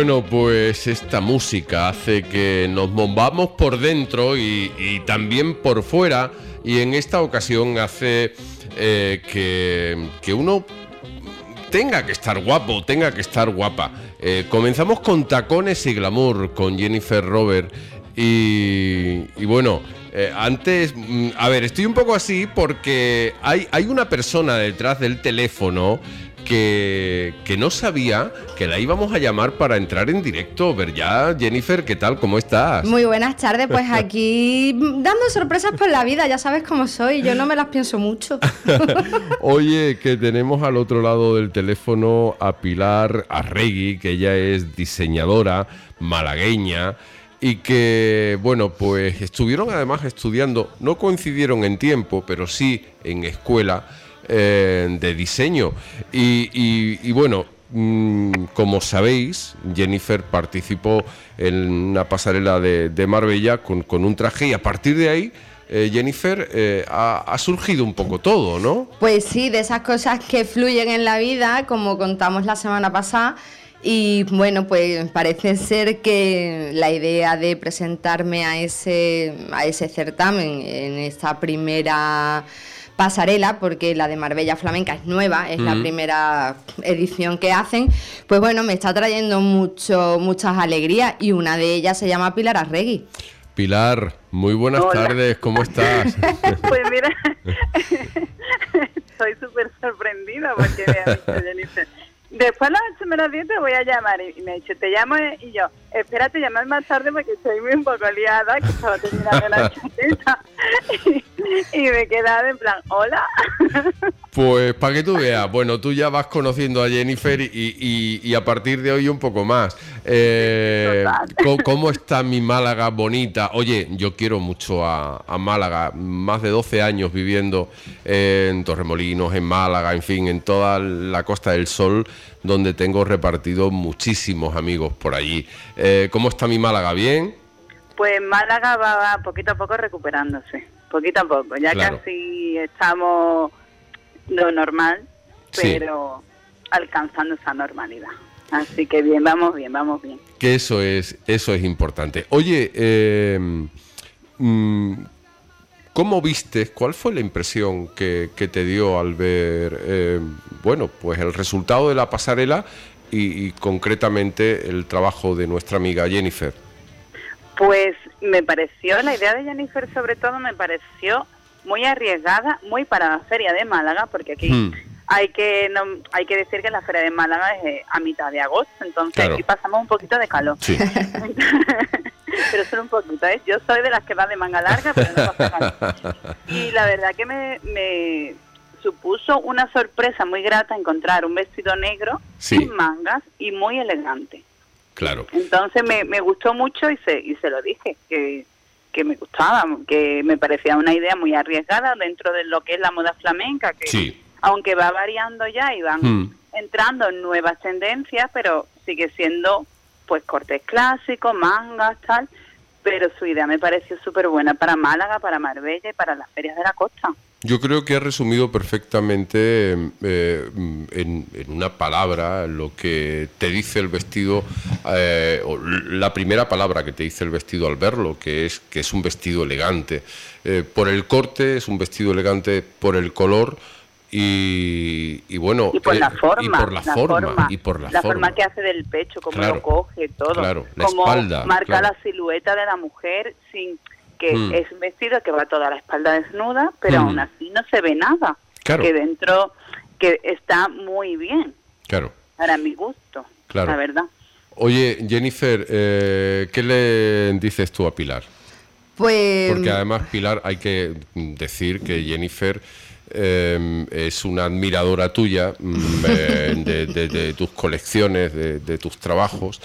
Bueno, pues esta música hace que nos movamos por dentro y también por fuera, y en esta ocasión hace que uno tenga que estar guapo, tenga que estar guapa. Comenzamos con Tacones y Glamour, con Jennifer Robert, y bueno, antes, a ver, estoy un poco así porque hay una persona detrás del teléfono que no sabía que la íbamos a llamar para entrar en directo. Ver ya, Jennifer, ¿qué tal? ¿Cómo estás? Muy buenas tardes, pues aquí dando sorpresas por la vida, ya sabes cómo soy, yo no me las pienso mucho. Oye, que tenemos al otro lado del teléfono a Pilar Arregui, que ella es diseñadora malagueña y que, bueno, pues estuvieron además estudiando, no coincidieron en tiempo, pero sí en escuela de diseño y bueno, como sabéis, Jennifer participó en una pasarela de Marbella con un traje, y a partir de ahí Jennifer, ha surgido un poco todo, ¿no? Pues sí, de esas cosas que fluyen en la vida, como contamos la semana pasada. Y bueno, pues parece ser que la idea de presentarme a ese certamen en esta primera pasarela, porque la de Marbella Flamenca es nueva, es la primera edición que hacen, pues bueno, me está trayendo muchas alegrías, y una de ellas se llama Pilar Arregui. Pilar, muy buenas tardes, ¿cómo estás? Pues mira, estoy súper sorprendida porque me ha dicho Jennifer, después a las 8 menos 10 te voy a llamar, y me ha dicho, te llamo, y yo, espérate, llamar más tarde porque estoy muy un poco liada, que estaba terminando la chaqueta, y me he quedado en plan, hola. Pues para que tú veas, bueno, tú ya vas conociendo a Jennifer y a partir de hoy un poco más. ¿Cómo está mi Málaga bonita? Oye, yo quiero mucho a Málaga, más de 12 años viviendo en Torremolinos, en Málaga, en fin, en toda la Costa del Sol, donde tengo repartidos muchísimos amigos por allí. ¿Cómo está mi Málaga? ¿Bien? Pues Málaga va poquito a poco recuperándose, poquito a poco, ya claro. Casi estamos lo normal, pero sí, alcanzando esa normalidad. Así que bien, vamos bien, vamos bien. Que eso es importante. Oye, ¿cómo viste? ¿Cuál fue la impresión que te dio al ver, bueno, pues el resultado de la pasarela y concretamente el trabajo de nuestra amiga Jennifer? Pues me pareció, la idea de Jennifer sobre todo me pareció muy arriesgada, muy para la Feria de Málaga, porque aquí hay que decir que la Feria de Málaga es a mitad de agosto, entonces claro, aquí pasamos un poquito de calor. Sí. Pero solo un poquito, ¿eh? Yo soy de las que va de manga larga, pero no pasa calor. Y la verdad que me supuso una sorpresa muy grata encontrar un vestido negro, sin mangas y muy elegante. Claro. Entonces me gustó mucho y se lo dije, que me gustaba, que me parecía una idea muy arriesgada dentro de lo que es la moda flamenca, que aunque va variando ya y van entrando en nuevas tendencias, pero sigue siendo pues cortes clásicos, mangas, tal, pero su idea me pareció súper buena para Málaga, para Marbella y para las ferias de la costa. Yo creo que ha resumido perfectamente en una palabra lo que te dice el vestido, o la primera palabra que te dice el vestido al verlo, que es un vestido elegante. Por el corte es un vestido elegante, por el color y bueno, y por la forma, y por la forma que hace del pecho, como lo coge, todo, claro, la como espalda, marca la silueta de la mujer sin que es un vestido que va toda la espalda desnuda, pero aún así no se ve nada, que dentro que está muy bien, para mi gusto, la verdad. Oye, Jennifer, ¿qué le dices tú a Pilar? Pues porque además, Pilar, hay que decir que Jennifer es una admiradora tuya, de tus colecciones, de tus trabajos,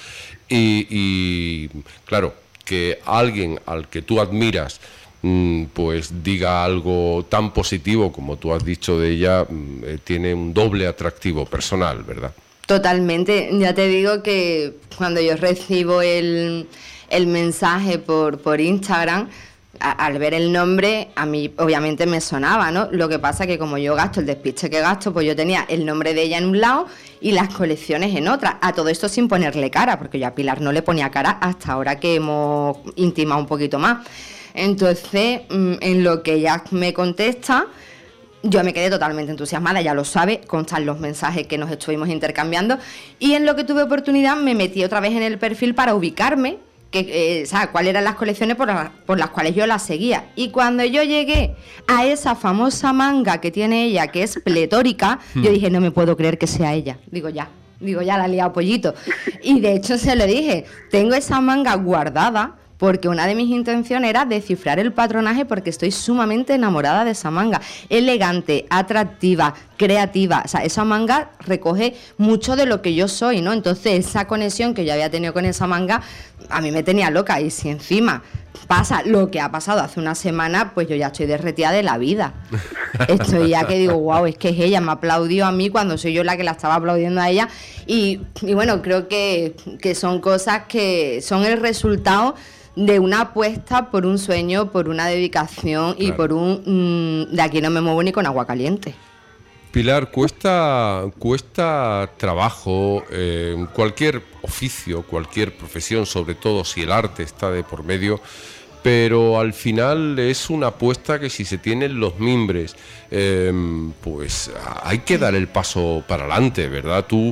y claro, que alguien al que tú admiras pues diga algo tan positivo como tú has dicho de ella, tiene un doble atractivo personal, ¿verdad? Totalmente, ya te digo que cuando yo recibo el mensaje por Instagram, al ver el nombre, a mí obviamente me sonaba, ¿no? Lo que pasa que como yo gasto el despiste que gasto, pues yo tenía el nombre de ella en un lado y las colecciones en otra. A todo esto sin ponerle cara, porque yo a Pilar no le ponía cara hasta ahora que hemos intimado un poquito más. Entonces, en lo que ella me contesta, yo me quedé totalmente entusiasmada, ya lo sabe, constan los mensajes que nos estuvimos intercambiando, y en lo que tuve oportunidad me metí otra vez en el perfil para ubicarme, cuáles eran las colecciones por las cuales yo la seguía. Y cuando yo llegué a esa famosa manga que tiene ella, que es pletórica, yo dije, no me puedo creer que sea ella. Digo, ya la he liado pollito. Y de hecho se lo dije, tengo esa manga guardada porque una de mis intenciones era descifrar el patronaje, porque estoy sumamente enamorada de esa manga. Elegante, atractiva, creativa. O sea, esa manga recoge mucho de lo que yo soy, ¿no? Entonces, esa conexión que yo había tenido con esa manga, a mí me tenía loca. Y si encima pasa lo que ha pasado hace una semana, pues yo ya estoy derretida de la vida. Estoy ya que digo, wow, es que es ella, me aplaudió a mí cuando soy yo la que la estaba aplaudiendo a ella. Y bueno, creo que son cosas que son el resultado de una apuesta por un sueño, por una dedicación, claro, y por de aquí no me muevo ni con agua caliente. Pilar, cuesta trabajo cualquier oficio, cualquier profesión, sobre todo si el arte está de por medio, pero al final es una apuesta que si se tienen los mimbres, pues hay que dar el paso para adelante, ¿verdad? Tú...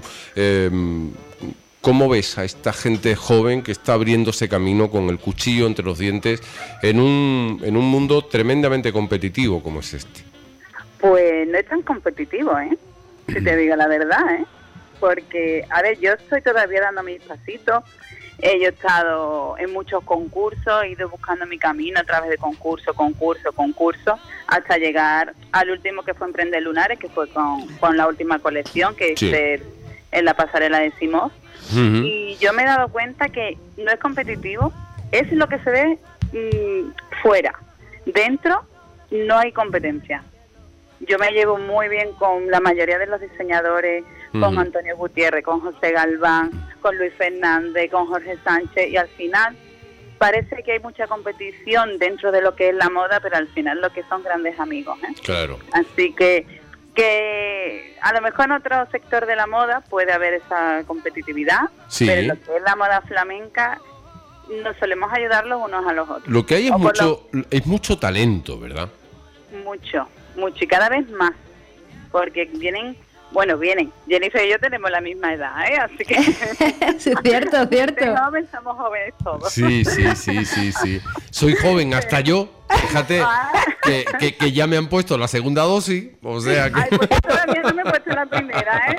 ¿cómo ves a esta gente joven que está abriéndose camino con el cuchillo entre los dientes en un mundo tremendamente competitivo como es este? Pues no es tan competitivo, si te digo la verdad, porque, a ver, yo estoy todavía dando mis pasitos, yo he estado en muchos concursos, he ido buscando mi camino a través de concurso, hasta llegar al último, que fue Emprender Lunares, que fue con la última colección, que sí, es en la pasarela de Simós. Uh-huh. Y yo me he dado cuenta que no es competitivo, es lo que se ve fuera. Dentro no hay competencia. Yo me llevo muy bien con la mayoría de los diseñadores, uh-huh, con Antonio Gutiérrez, con José Galván, con Luis Fernández, con Jorge Sánchez, y al final parece que hay mucha competición dentro de lo que es la moda, pero al final lo que son grandes amigos, Claro. Así que a lo mejor en otro sector de la moda puede haber esa competitividad, sí, pero lo que es la moda flamenca nos solemos ayudar los unos a los otros. Lo que hay es mucho talento, ¿verdad? Mucho, y cada vez más, porque vienen, Jennifer y yo tenemos la misma edad, así que... Sí, cierto. Somos jóvenes todos. Sí. Soy joven hasta yo, fíjate, que ya me han puesto la segunda dosis, o sea que... Ay, pues todavía no me he puesto la primera,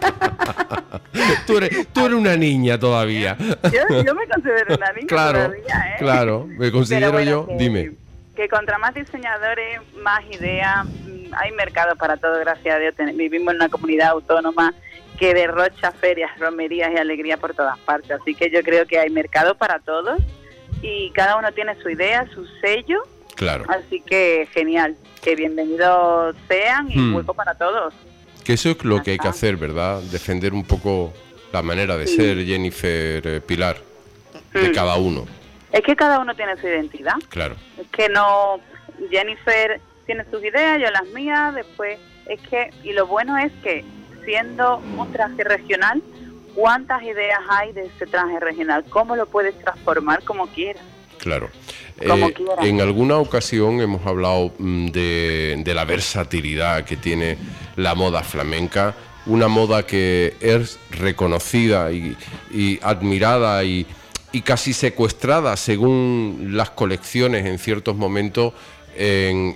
Tú eres una niña todavía. Yo me considero una niña todavía, Claro, me considero bueno, dime. Que contra más diseñadores, más ideas, hay mercado para todo, gracias a Dios. Vivimos en una comunidad autónoma que derrocha ferias, romerías y alegría por todas partes, así que yo creo que hay mercado para todos y cada uno tiene su idea, su sello. Claro. Así que genial, que bienvenidos sean y hueco para todos. Que eso es lo que hay que hacer, ¿verdad? Defender un poco la manera de ser, Jennifer, Pilar, de cada uno. Es que cada uno tiene su identidad. Claro. Es que no... Jennifer tiene sus ideas, yo las mías, después... Es que... Y lo bueno es que, siendo un traje regional, ¿cuántas ideas hay de ese traje regional? ¿Cómo lo puedes transformar como quieras? Claro. En alguna ocasión hemos hablado de la versatilidad que tiene la moda flamenca, una moda que es reconocida y admirada y casi secuestrada según las colecciones en ciertos momentos en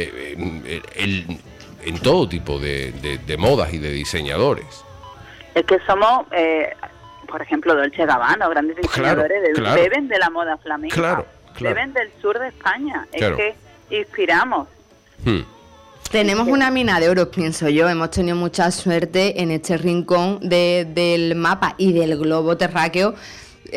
todo tipo de modas y de diseñadores. Es que somos, por ejemplo, Dolce & Gabbana, grandes diseñadores, beben de la moda flamenca, claro. Beben del sur de España, es que inspiramos. Tenemos una mina de oro, pienso yo. Hemos tenido mucha suerte en este rincón del mapa y del globo terráqueo,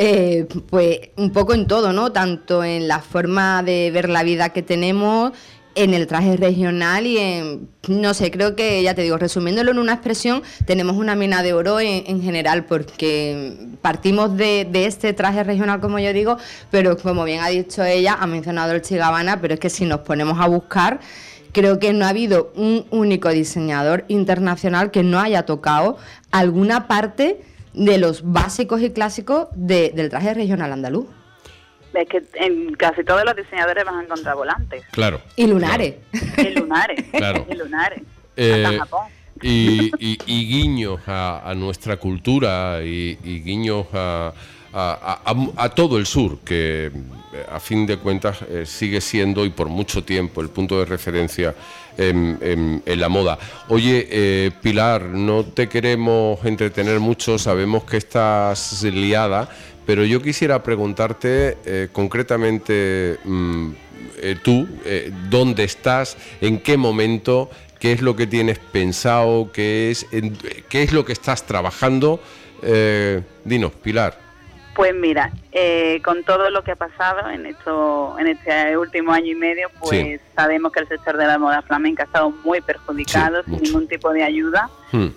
pues un poco en todo, ¿no? Tanto en la forma de ver la vida que tenemos, en el traje regional y en, no sé, creo que, ya te digo, resumiéndolo en una expresión, tenemos una mina de oro en general, porque partimos de este traje regional, como yo digo, pero como bien ha dicho ella, ha mencionado el Dolce & Gabbana, pero es que si nos ponemos a buscar, creo que no ha habido un único diseñador internacional que no haya tocado alguna parte de los básicos y clásicos del traje regional andaluz. Es que en casi todos los diseñadores vas a encontrar volantes. Claro. Y lunares. Claro. Y lunares. Claro. Y lunares. Hasta Japón. Y guiños a nuestra cultura y guiños a todo el sur, que a fin de cuentas sigue siendo y por mucho tiempo el punto de referencia en la moda. Oye, Pilar, no te queremos entretener mucho, sabemos que estás liada, pero yo quisiera preguntarte concretamente tú, ¿dónde estás? ¿En qué momento? ¿Qué es lo que tienes pensado? ¿Qué es lo que estás trabajando? Dinos, Pilar. Pues mira, con todo lo que ha pasado en este último año y medio, pues sí, sabemos que el sector de la moda flamenca ha estado muy perjudicado, sí, sin ningún tipo de ayuda.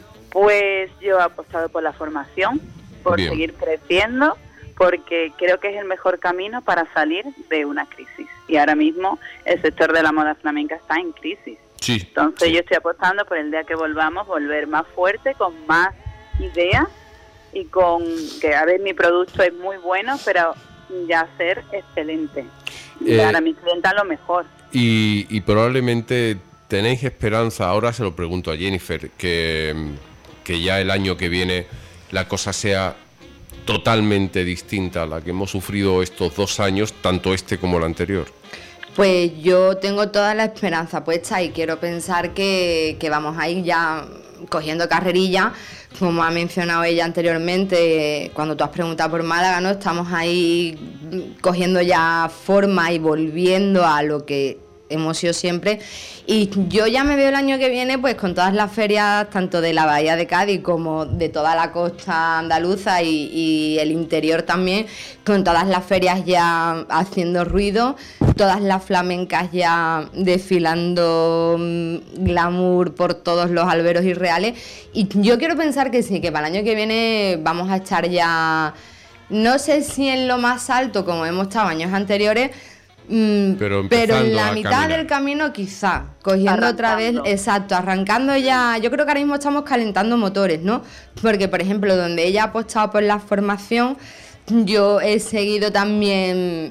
Pues yo he apostado por la formación, por seguir creciendo, porque creo que es el mejor camino para salir de una crisis. Y ahora mismo el sector de la moda flamenca está en crisis. Sí, entonces yo estoy apostando por el día que volvamos, volver más fuerte, con más ideas y con que, a ver, mi producto es muy bueno, pero ya ser excelente. Dar a mi clienta lo mejor. Y probablemente tenéis esperanza, ahora se lo pregunto a Jennifer, que ya el año que viene la cosa sea totalmente distinta a la que hemos sufrido estos 2 años, tanto este como el anterior. Pues yo tengo toda la esperanza puesta y quiero pensar que vamos a ir ya cogiendo carrerilla, como ha mencionado ella anteriormente, cuando tú has preguntado por Málaga, ¿no? Estamos ahí cogiendo ya forma y volviendo a lo que hemos sido siempre, y yo ya me veo el año que viene pues con todas las ferias, tanto de la Bahía de Cádiz como de toda la costa andaluza y el interior también, con todas las ferias ya haciendo ruido, todas las flamencas ya desfilando glamour por todos los alberos y reales, y yo quiero pensar que sí, que para el año que viene vamos a estar ya, no sé si en lo más alto como hemos estado años anteriores, pero en la mitad del camino quizá, cogiendo arrancando otra vez, exacto, arrancando ya. Yo creo que ahora mismo estamos calentando motores, ¿no? Porque, por ejemplo, donde ella ha apostado por la formación, yo he seguido también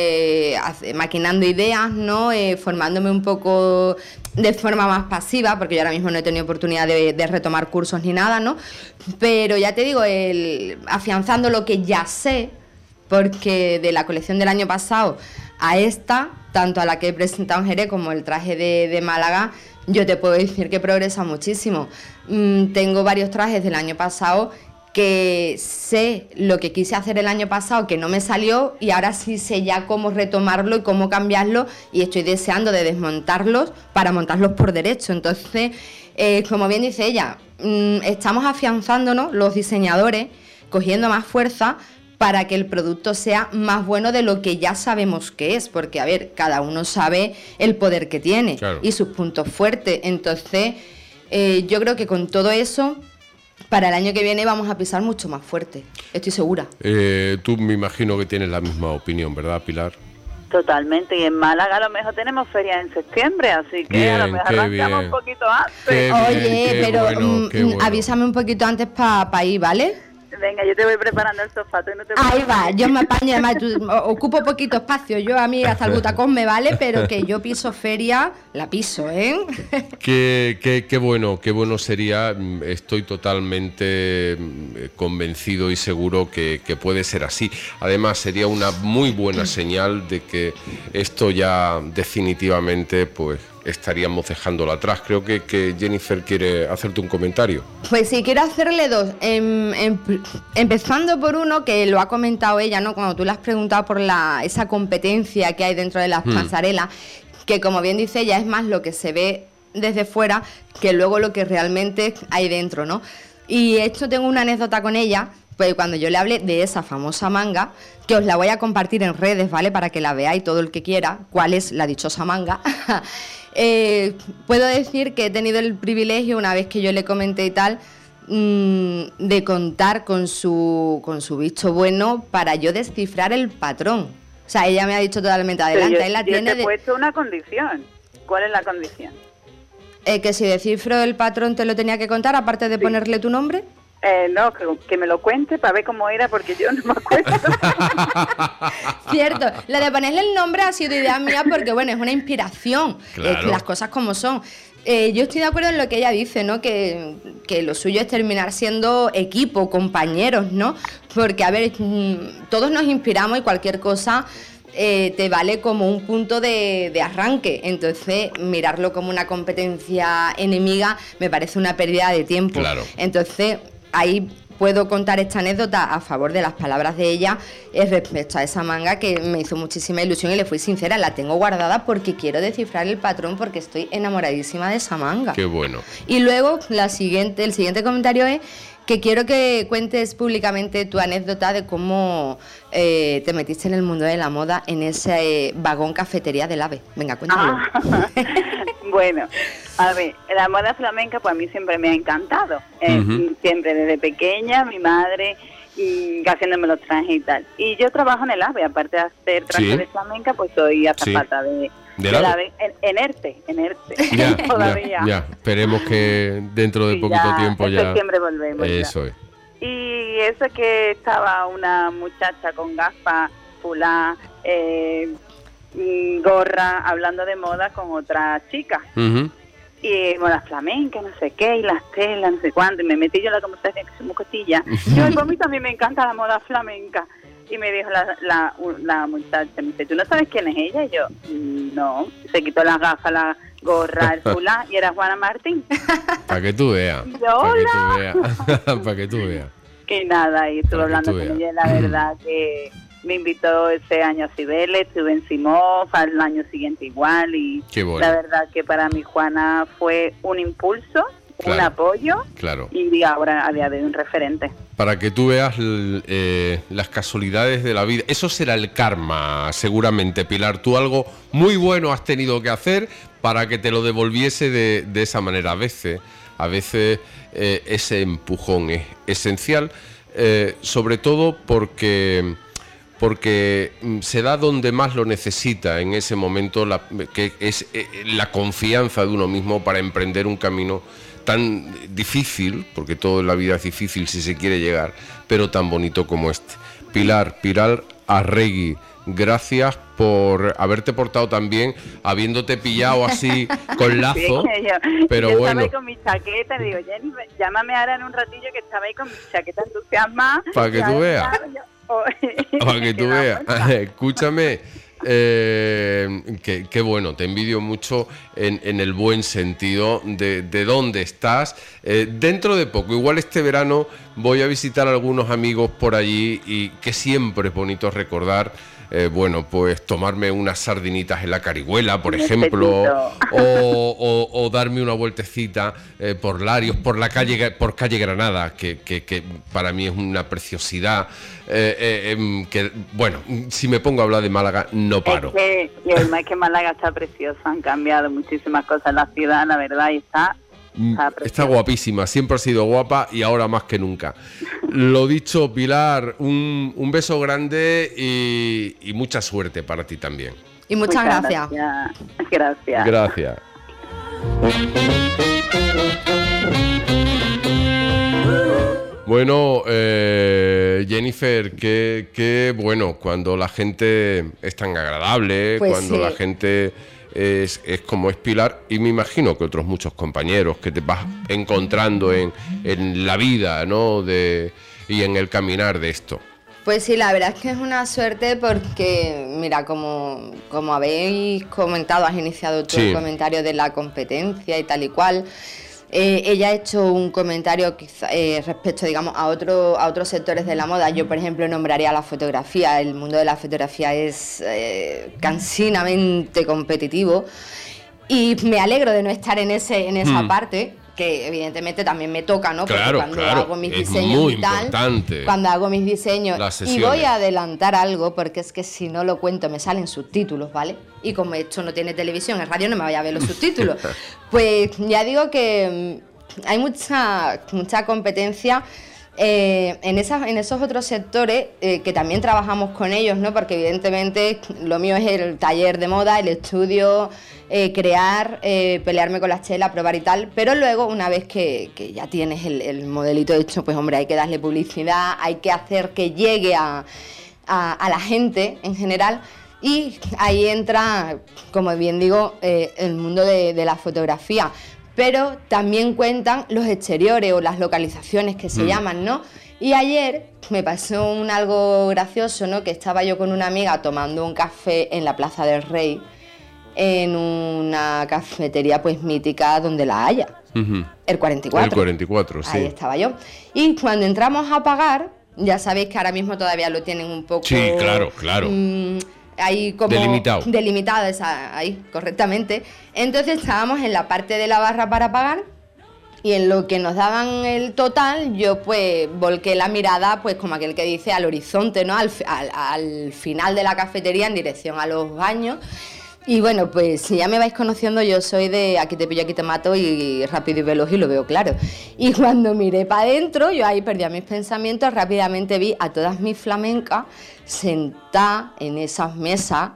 maquinando ideas, ¿no? Formándome un poco de forma más pasiva, porque yo ahora mismo no he tenido oportunidad de retomar cursos ni nada, ¿no? Pero ya te digo, afianzando lo que ya sé, porque de la colección del año pasado a esta, tanto a la que he presentado en Jerez como el traje de Málaga, yo te puedo decir que progresa muchísimo. Tengo varios trajes del año pasado que sé lo que quise hacer el año pasado, que no me salió, y ahora sí sé ya cómo retomarlo y cómo cambiarlo, y estoy deseando de desmontarlos para montarlos por derecho. Entonces, como bien dice ella, estamos afianzándonos los diseñadores, cogiendo más fuerza, para que el producto sea más bueno de lo que ya sabemos que es, porque, a ver, cada uno sabe el poder que tiene, claro, y sus puntos fuertes. Entonces, yo creo que con todo eso, para el año que viene vamos a pisar mucho más fuerte, estoy segura. Tú me imagino que tienes la misma opinión, ¿verdad, Pilar? Totalmente, y en Málaga a lo mejor tenemos ferias en septiembre, así que bien, a lo mejor arrancamos un poquito antes. Oye, pero bueno. Avísame un poquito antes para ir, ¿vale? Venga, yo te voy preparando el sofá. No te ahí va, yo me apaño, además, ocupo poquito espacio. Yo a mí hasta el butacón me vale, pero que yo piso feria, la piso, ¿eh? Qué bueno sería. Estoy totalmente convencido y seguro que puede ser así. Además, sería una muy buena señal de que esto ya definitivamente, pues, estaríamos dejándolo atrás. Creo que Jennifer quiere hacerte un comentario. Pues sí, quiero hacerle dos. Empezando por uno que lo ha comentado ella, ¿no? Cuando tú le has preguntado por esa competencia que hay dentro de las pasarelas, que como bien dice ella, es más lo que se ve desde fuera que luego lo que realmente hay dentro, ¿no? Y esto tengo una anécdota con ella, Pues cuando yo le hablé de esa famosa manga, que os la voy a compartir en redes, ¿vale? Para que la veáis todo el que quiera, cuál es la dichosa manga. Puedo decir que he tenido el privilegio, una vez que yo le comenté y tal, de contar con su visto bueno para yo descifrar el patrón. O sea, ella me ha dicho totalmente adelante. Ahí la tiene. Yo te he puesto una condición. ¿Cuál es la condición? Que si descifro el patrón te lo tenía que contar, aparte de ponerle tu nombre. No, que me lo cuente para ver cómo era, porque yo no me acuerdo. Cierto, lo de ponerle el nombre ha sido idea mía porque, bueno, es una inspiración, Claro. las cosas como son. Yo estoy de acuerdo en lo que ella dice, ¿no? Que lo suyo es terminar siendo equipo, compañeros, ¿no? Porque, a ver, todos nos inspiramos y cualquier cosa te vale como un punto de arranque. Entonces, mirarlo como una competencia enemiga me parece una pérdida de tiempo. Claro. Entonces, ahí puedo contar esta anécdota a favor de las palabras de ella respecto a esa manga que me hizo muchísima ilusión y le fui sincera, la tengo guardada porque quiero descifrar el patrón porque estoy enamoradísima de esa manga. Qué bueno. Y luego el siguiente comentario es que quiero que cuentes públicamente tu anécdota de cómo te metiste en el mundo de la moda en ese vagón cafetería del AVE. Venga, cuéntalo. Bueno, a ver, la moda flamenca pues a mí siempre me ha encantado. Siempre desde pequeña, mi madre haciéndome los trajes y tal. Y yo trabajo en el AVE, aparte de hacer trajes de flamenca, pues soy azafata del AVE en ERTE. Ya, Todavía. ya. Esperemos que dentro de poquito tiempo en ya. septiembre volvemos. Eso ya. es. Y eso que estaba una muchacha con gafas, fulá, gorra, hablando de moda con otra chica. Y moda flamenca, no sé qué, y las telas, no sé cuánto. Y me metí yo en la conversación que somos costillas. Yo, a mí también me encanta la moda flamenca. Y me dijo la muchacha, me dice, ¿tú no sabes quién es ella? Y yo, no. Se quitó las gafas, la gorra, el fulá, y era Juana Martín. Para que tú veas. Para que tú veas. Que nada, y estuve hablando con ella, la verdad que me invitó ese año a Cibeles, estuve en Simov, al año siguiente igual, y qué bueno. La verdad que para mí Juana fue un impulso, un apoyo, y ahora a día de hoy un referente. Para que tú veas las casualidades de la vida. Eso será el karma, seguramente, Pilar. Tú algo muy bueno has tenido que hacer para que te lo devolviese de esa manera. A veces ese empujón es esencial, sobre todo porque se da donde más lo necesita en ese momento, que es la confianza de uno mismo para emprender un camino tan difícil, porque todo en la vida es difícil si se quiere llegar, pero tan bonito como este. Pilar Arregui, gracias por haberte portado tan bien, habiéndote pillado así con lazo. Sí, pero yo bueno. Estaba ahí con mi chaqueta, digo, Jenny, llámame ahora en un ratillo que estaba ahí con mi chaqueta entusiasmada. Para que tú veas. Para que tú veas. Escúchame, qué bueno, te envidio mucho en el buen sentido de dónde estás. Dentro de poco, igual este verano, voy a visitar a algunos amigos por allí y que siempre es bonito recordar. Bueno, pues tomarme unas sardinitas en la Carihuela, por ejemplo, o darme una vueltecita por Larios, por calle Granada, que para mí es una preciosidad. Que bueno, si me pongo a hablar de Málaga, no paro. Y además que Málaga está preciosa, han cambiado muchísimas cosas en la ciudad, la verdad, y está guapísima, siempre ha sido guapa y ahora más que nunca. Lo dicho, Pilar, un beso grande y mucha suerte para ti también. Y muchas gracias. Gracias. Bueno, Jennifer, qué bueno cuando la gente es tan agradable, pues cuando la gente es como es Pilar, y me imagino que otros muchos compañeros que te vas encontrando en la vida, ¿no? Y en el caminar de esto. Pues sí, la verdad es que es una suerte porque, mira, como habéis comentado, has iniciado tu comentario de la competencia y tal y cual. Ella ha hecho un comentario respecto, digamos, a otros sectores de la moda. Yo, por ejemplo, nombraría la fotografía. El mundo de la fotografía es cansinamente competitivo y me alegro de no estar en esa parte. que evidentemente también me toca, ¿no? Porque Claro, cuando claro, hago mis es diseños muy y tal, importante cuando hago mis diseños, las y sesiones. voy a adelantar algo, porque es que si no lo cuento me salen subtítulos, ¿vale? Y como esto no tiene televisión, en radio no me vaya a ver los subtítulos. Pues ya digo que hay mucha competencia en esos otros sectores que también trabajamos con ellos, ¿no? Porque evidentemente lo mío es el taller de moda, el estudio, crear, pelearme con las chelas, probar y tal, pero luego una vez que ya tienes el modelito hecho, pues hombre, hay que darle publicidad, hay que hacer que llegue a la gente en general. Y ahí entra, como bien digo, el mundo de la fotografía. Pero también cuentan los exteriores o las localizaciones que se llaman, ¿no? Y ayer me pasó algo gracioso, ¿no? Que estaba yo con una amiga tomando un café en la Plaza del Rey, en una cafetería pues mítica donde la haya, el 44. El 44, sí. Ahí estaba yo. Y cuando entramos a pagar, ya sabéis que ahora mismo todavía lo tienen un poco... Sí, claro. Ahí como delimitado ahí correctamente. Entonces estábamos en la parte de la barra para pagar y en lo que nos daban el total yo pues volqué la mirada pues como aquel que dice al horizonte, ¿no? Al final de la cafetería en dirección a los baños. Y bueno, pues si ya me vais conociendo, yo soy de aquí te pillo, aquí te mato y rápido y veloz y lo veo claro. Y cuando miré para adentro, yo ahí perdí mis pensamientos, rápidamente vi a todas mis flamencas sentadas en esas mesas,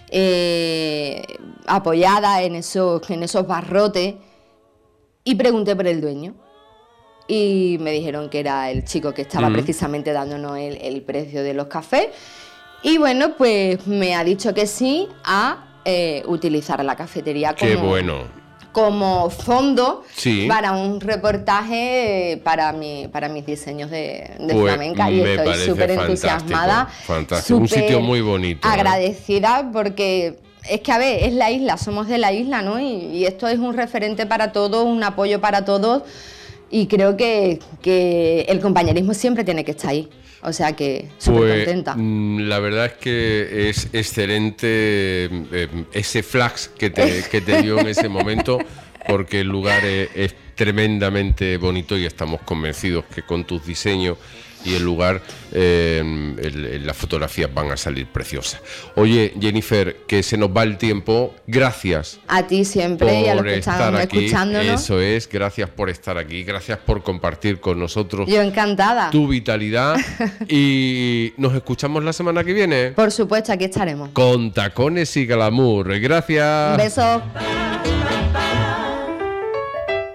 apoyadas en esos barrotes, y pregunté por el dueño. Y me dijeron que era el chico que estaba precisamente dándonos el precio de los cafés. Y bueno, pues me ha dicho que sí a utilizar la cafetería como fondo para un reportaje para mis diseños de flamenca, y estoy súper entusiasmada, fantástico. Un sitio muy bonito, agradecida, porque es que, a ver, es la isla, somos de la isla, ¿no? Y esto es un referente para todos, un apoyo para todos, y creo que el compañerismo siempre tiene que estar ahí. O sea que súper contenta. La verdad es que es excelente ese flash que te dio en ese momento, porque el lugar es tremendamente bonito y estamos convencidos que con tus diseños y el lugar las fotografías van a salir preciosas. Oye, Jennifer, que se nos va el tiempo. Gracias a ti siempre y a los que están escuchándonos. Eso es, gracias por estar aquí, gracias por compartir con nosotros. Yo encantada. Tu vitalidad. Y nos escuchamos la semana que viene. Por supuesto, aquí estaremos. Con tacones y glamour. Gracias. Un beso.